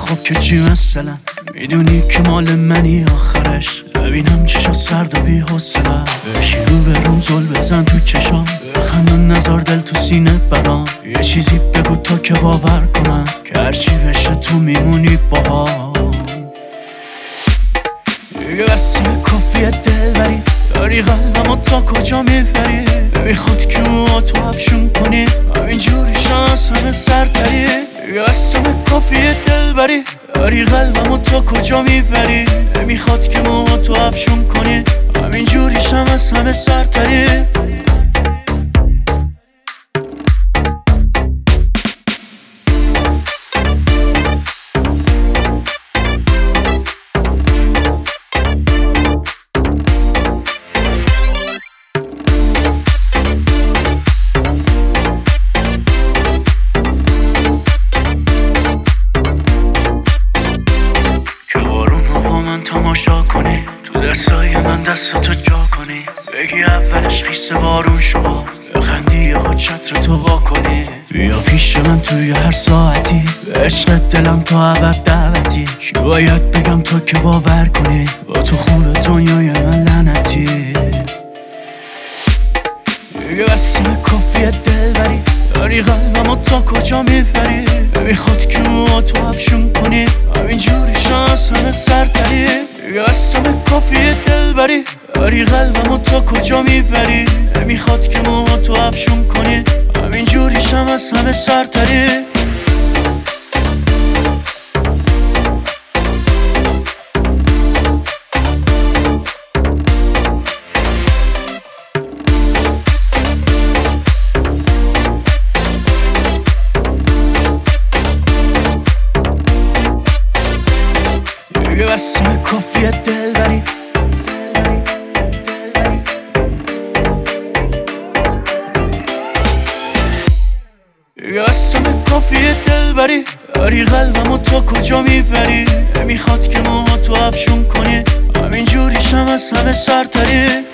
خب که چی مثلا میدونی که مال منی آخرش ببینم چشات سرد و بی حوصله بشی رو به روم زل بزن تو چشام بخندون نزار دل تو سینه برام یه چیزی بگو تا که باور کنم که هرچی بشه تو میمونی باهام دیگه بسته کافیه دل بری داری قلبمو تا کجا میبری میخواد که تو افشون کنی همینجوری شانس همه سرتری دیگه بسته کافیه دل بری داری قلبمو تا کجا میبری میخواد که تو افشون کنی همینجوری شانس همه سرتری تماشا کنی تو دستای من دستاتو جا کنی بگی اولش خیس بارون شما بخندی ها چتر تو وا کنی بیا پیش من توی هر ساعتی به عشق دلم تا ابد دعوتی چی باید بگم تو که باور کنی با تو خوب دنیای من لعنتی دیگه بسته کافیه دل بری داری قلبمو تا کجا میبری میخواد که تو افشون کنی همینجوری شانس همه سرتری دیگه بسته کافیه دل بری داری قلبمو تا کجا میبری میخواد که تو افشون کنی همینجوری شانس همه سرتری دیگه بسته کافیه دل بری دیگه بسته کافیه دل بری داری قلبمو تا کجا میبری میخواد که تو افشون کنی همینجوری شم از همه سرتری